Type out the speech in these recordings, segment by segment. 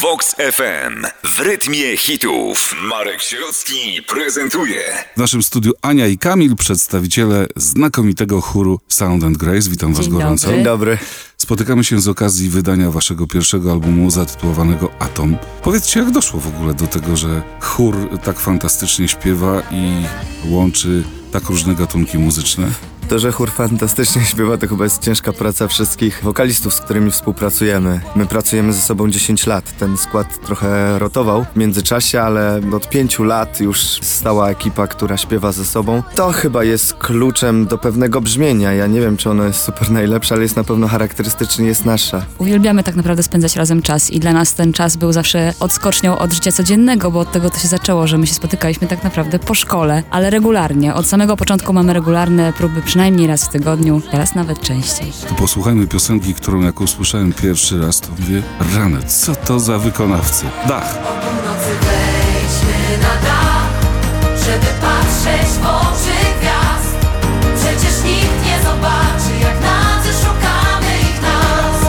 Vox FM. W rytmie hitów. Marek Sierocki prezentuje. W naszym studiu Ania i Kamil, przedstawiciele znakomitego chóru Sound and Grace. Witam was gorąco. Dzień dobry. Spotykamy się z okazji wydania waszego pierwszego albumu zatytułowanego Atom. Powiedzcie, jak doszło w ogóle do tego, że chór tak fantastycznie śpiewa i łączy tak różne gatunki muzyczne? To, że chór fantastycznie śpiewa, to chyba jest ciężka praca wszystkich wokalistów, z którymi współpracujemy. My pracujemy ze sobą 10 lat. Ten skład trochę rotował w międzyczasie, ale od 5 lat już stała ekipa, która śpiewa ze sobą. To chyba jest kluczem do pewnego brzmienia. Ja nie wiem, czy ono jest super najlepsze, ale jest na pewno charakterystyczne, jest nasze. Uwielbiamy tak naprawdę spędzać razem czas i dla nas ten czas był zawsze odskocznią od życia codziennego, bo od tego to się zaczęło, że my się spotykaliśmy tak naprawdę po szkole, ale regularnie. Od samego początku mamy regularne próby, przynajmniej raz w tygodniu, teraz nawet częściej. To posłuchajmy piosenki, którą jak usłyszałem pierwszy raz, to mówię, rany, co to za wykonawcy? Dach. O północy wejdźmy na dach, żeby patrzeć w oczy gwiazd. Przecież nikt nie zobaczy, jak nadzy szukamy ich nas.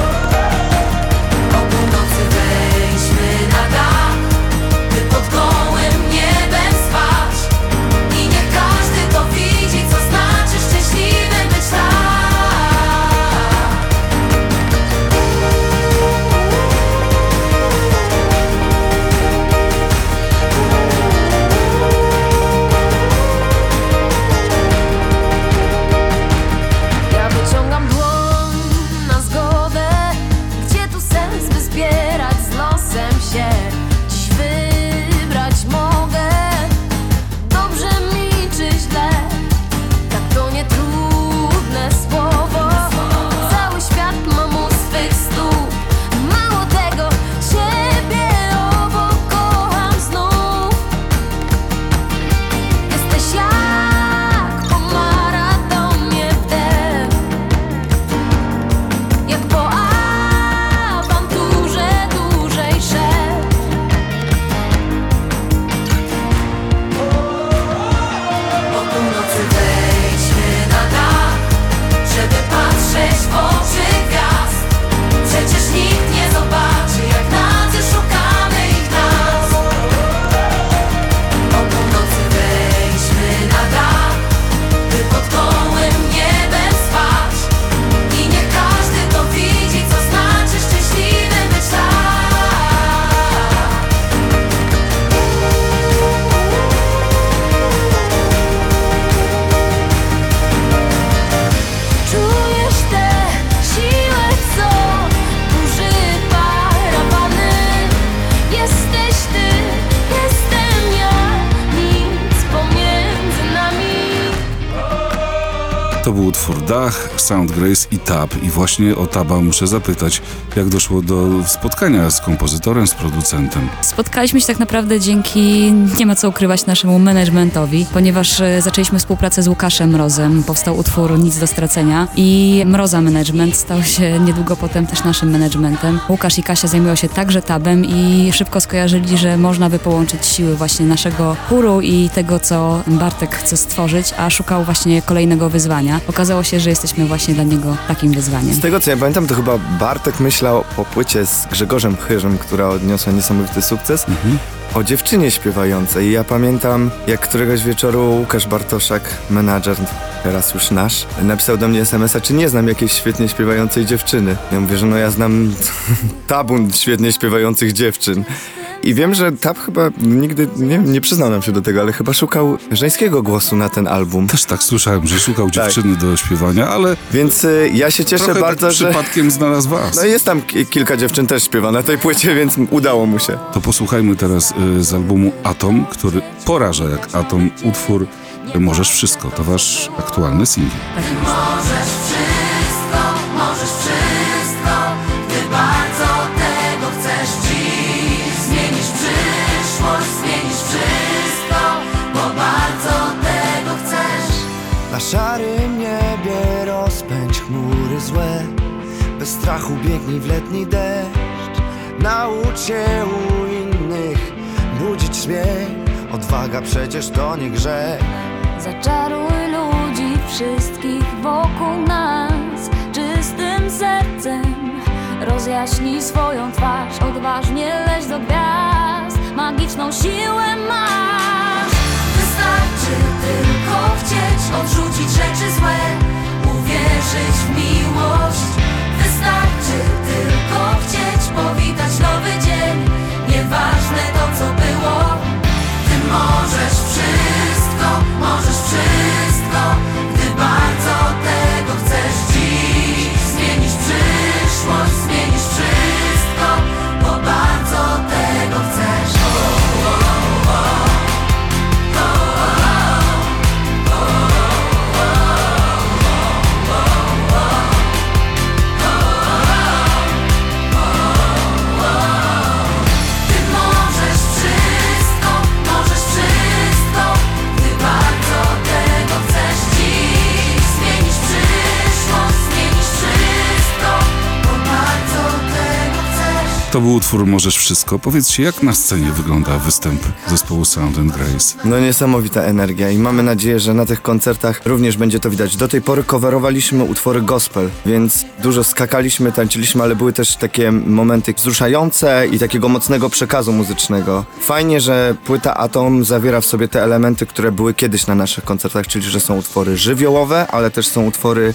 O północy wejdźmy na dach, by pod gołym niebem spać. I niech każdy to widzi, co znaczy szczęśliwym być tak. Ja wyciągam dłoń na zgodę, gdzie tu sens, by zbierać z losem się. Dziś wybrać mogę, dobrze mi czy źle. Tak to nietrudne słowo, cały świat mam u swych stóp. Mało tego, ciebie obok kocham znów. Jesteś jak po maratonie wdech, jak po awanturze dłużej szedł. O północy wejdźmy na dach, żeby patrzeć w oczy gwiazd. Przecież nikt nie zobaczy, jak nadzy szukamy ich nas. O północy wejdźmy na dach, by pod gołym niebem spać. I niech każdy to widzi, co znaczy szczęśliwym być tak. Czujesz tę siłę, co burzy parawany. Jesteś ty, jestem ja, nic pomiędzy nami. To był utwór Dach, Sound Grace i Tab. I właśnie o Taba muszę zapytać, jak doszło do spotkania z kompozytorem, z producentem. Spotkaliśmy się tak naprawdę dzięki, nie ma co ukrywać, naszemu managementowi, ponieważ zaczęliśmy współpracę z Łukaszem Mrozem. Powstał utwór Nic do stracenia i Mroza Management stał się niedługo potem też naszym managementem. Łukasz i Kasia zajmują się także Tabem i szybko skojarzyli, że można by połączyć siły właśnie naszego chóru i tego, co Bartek chce stworzyć, a szukał właśnie kolejnego wyzwania. Okazało się, że jesteśmy właśnie dla niego takim wyzwaniem. Z tego co ja pamiętam, to chyba Bartek myślał o płycie z Grzegorzem Chyrzem, która odniosła niesamowity sukces. O dziewczynie śpiewającej. Ja pamiętam, jak któregoś wieczoru Łukasz Bartoszak, menadżer, teraz już nasz, napisał do mnie SMS-a, czy nie znam jakiejś świetnie śpiewającej dziewczyny. Ja mówię, że no ja znam tabun świetnie śpiewających dziewczyn. I wiem, że Tab chyba nigdy nie przyznał nam się do tego, ale chyba szukał żeńskiego głosu na ten album. Też tak słyszałem, że szukał dziewczyny do śpiewania, ale Więc ja się cieszę trochę bardzo, tak że... przypadkiem znalazł was. No jest tam kilka dziewczyn też śpiewa na tej płycie, więc udało mu się. To posłuchajmy teraz z albumu Atom, który poraża jak Atom utwór Możesz Wszystko. To wasz aktualny singiel. Możesz wszystko, gdy bardzo tego chcesz dziś. Zmienisz przyszłość, zmienisz wszystko, bo bardzo tego chcesz. Na szarym niebie rozpędź chmury złe. Bez strachu biegnij w letni deszcz. Naucz się u innych budzić śmiech. Odwaga przecież to nie grzech. Zaczaruj ludzi wszystkich wokół nas czystym sercem. Rozjaśnij swoją twarz, odważ odważnie leć do gwiazd, magiczną siłę masz. Wystarczy tylko chcieć odrzucić rzeczy złe, uwierzyć w miłość. Wystarczy tylko chcieć powitać nowy dzień, nieważne to co było. Ty możesz wszystko, gdy bardzo tego chcesz dziś. Zmienisz przyszłość, zmienisz wszystko, bo bardzo tego chcesz. Ty możesz wszystko, gdy bardzo tego chcesz dziś. Zmienisz przyszłość, zmienisz wszystko, bo bardzo tego chcesz. To był utwór Możesz Wszystko. Powiedzcie, jak na scenie wygląda występ zespołu Sound & Grace? No niesamowita energia i mamy nadzieję, że na tych koncertach również będzie to widać. Do tej pory coverowaliśmy utwory gospel, więc dużo skakaliśmy, tańczyliśmy, ale były też takie momenty wzruszające i takiego mocnego przekazu muzycznego. Fajnie, że płyta Atom zawiera w sobie te elementy, które były kiedyś na naszych koncertach, czyli że są utwory żywiołowe, ale też są utwory,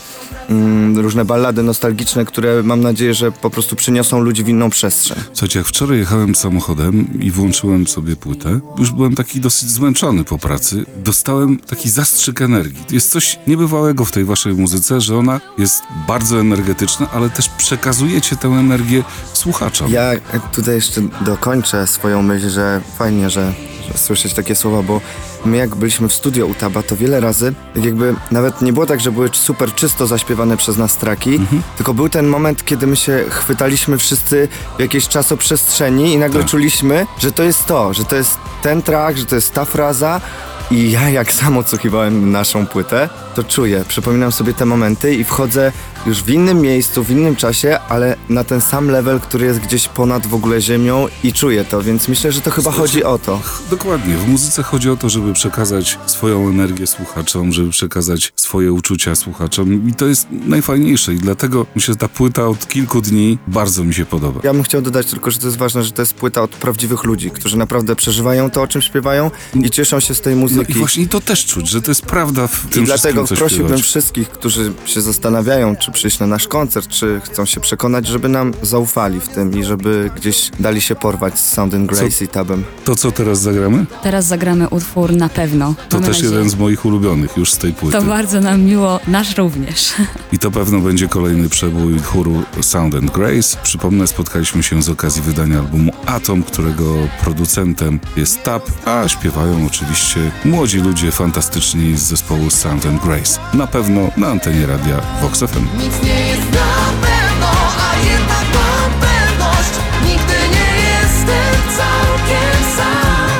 różne ballady nostalgiczne, które mam nadzieję, że po prostu przyniosą ludzi w inną przestrzeń. Słuchajcie, jak wczoraj jechałem samochodem i włączyłem sobie płytę, już byłem taki dosyć zmęczony po pracy, dostałem taki zastrzyk energii. Jest coś niebywałego w tej waszej muzyce, że ona jest bardzo energetyczna, ale też przekazujecie tę energię słuchaczom. Ja tutaj jeszcze dokończę swoją myśl, że fajnie, że słyszeć takie słowa, bo my jak byliśmy w studio u Taba, to wiele razy tak jakby nawet nie było tak, że były super czysto zaśpiewane przez nas traki, tylko był ten moment, kiedy my się chwytaliśmy wszyscy w jakiejś czasoprzestrzeni i nagle czuliśmy, że to jest to, że to jest ten track, że to jest ta fraza. I ja jak sam odsłuchiwałem naszą płytę, to czuję, przypominam sobie te momenty i wchodzę już w innym miejscu, w innym czasie, ale na ten sam level, który jest gdzieś ponad w ogóle ziemią i czuję to, więc myślę, że to chyba chodzi o to. Dokładnie. W muzyce chodzi o to, żeby przekazać swoją energię słuchaczom, żeby przekazać swoje uczucia słuchaczom i to jest najfajniejsze i dlatego myślę, że ta płyta od kilku dni bardzo mi się podoba. Ja bym chciał dodać tylko, że to jest ważne, że to jest płyta od prawdziwych ludzi, którzy naprawdę przeżywają to, o czym śpiewają i cieszą się z tej muzyki. No i właśnie to też czuć, że to jest prawda w tym I dlatego wszystkim, co prosiłbym śpiewać. wszystkich, którzy się zastanawiają, czy przyjść na nasz koncert, czy chcą się przekonać, żeby nam zaufali w tym i żeby gdzieś dali się porwać z Sound & Grace i Tabem. To, co teraz zagramy, Teraz zagramy utwór Na pewno. to Mamy też nadzieję. jeden z moich ulubionych już z tej płyty. To bardzo nam miło, nasz również. I to pewno będzie kolejny przebój chóru Sound & Grace. Przypomnę, spotkaliśmy się z okazji wydania albumu Atom, którego producentem jest Tab, a śpiewają oczywiście młodzi ludzie fantastyczni z zespołu Sound & Grace. Na pewno na antenie radia Vox FM. Nic nie jest na pewno, a jednak mam pewność. Nigdy nie jestem całkiem sam.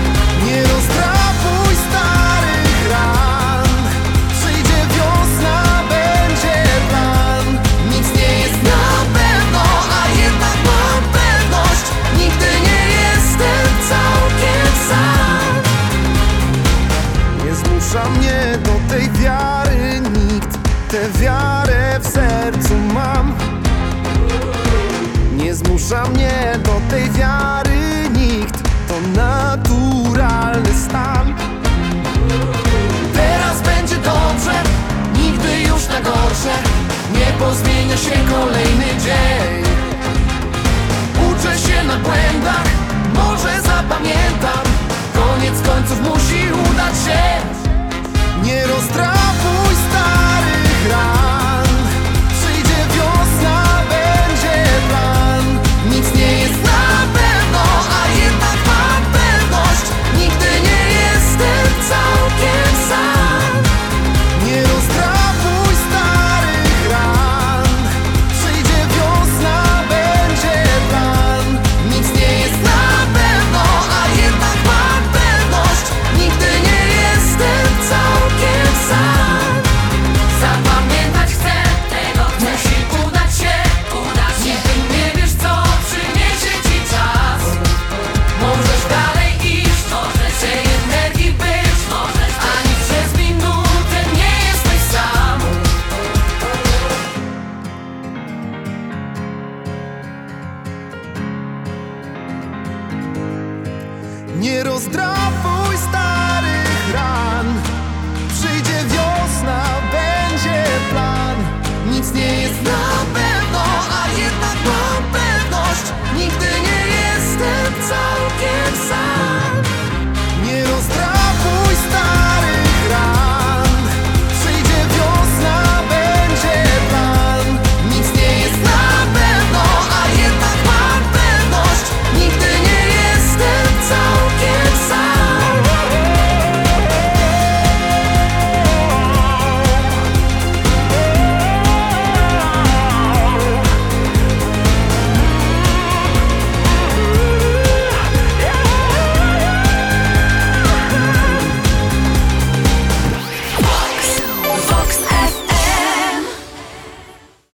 Nie rozdrapuj starych ran. Przyjdzie wiosna, będzie plan. Nic nie jest na pewno, a jednak mam pewność. Nigdy nie jestem całkiem sam. Nie zmusza mnie do tej wiary nikt. Tę wiarę w sercu mam. Nie zmusza mnie do tej wiary nikt. To naturalny stan. Teraz będzie dobrze, nigdy już na gorsze. Nie pozmienia się kolejny dzień. Uczę się na błędach, może zapamiętam. Koniec końców musi udać się. Nie rozdrapuj starych ran. Przyjdzie wiosna, będzie plan. Nic nie jest na pewno, a jednak mam pewność. Nigdy nie jestem całkiem sam. Nie rozdrapuj starych ran. Przyjdzie wiosna, nie rozdrabniaj.